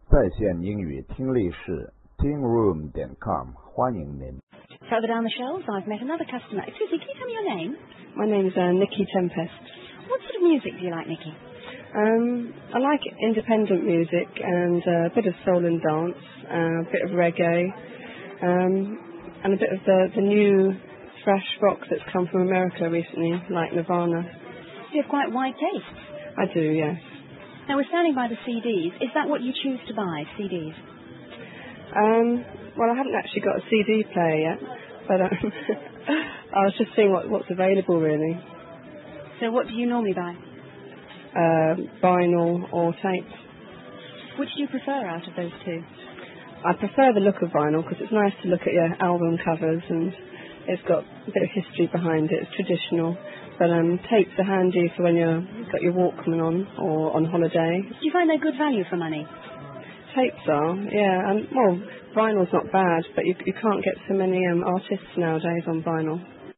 在线英语听力室 tingroom.com 欢迎您。 Further down the shelves, I've met another customer. Excuse me, can you tell me your name? My name's Nikki Tempest. What sort of music do you like, Nikki? I like independent music and a bit of soul and dance, a bit of reggae, and a bit of the new fresh rock that's come from America recently, like Nirvana. You have quite wide tastes. I do, yes. Now, we're standing by the CDs. Is that what you choose to buy, CDs? Well, I haven't actually got a CD player yet, but I was just seeing what's available, really. So what do you normally buy? Vinyl or tape. Which do you prefer out of those two? I prefer the look of vinyl because it's nice to look at your album covers and it's got a bit of history behind it. It's traditional. But tapes are handy for when you've got your Walkman on or on holiday. Do you find they're good value for money? Tapes are, yeah. And, well, vinyl's not bad, but you can't get so many artists nowadays on vinyl.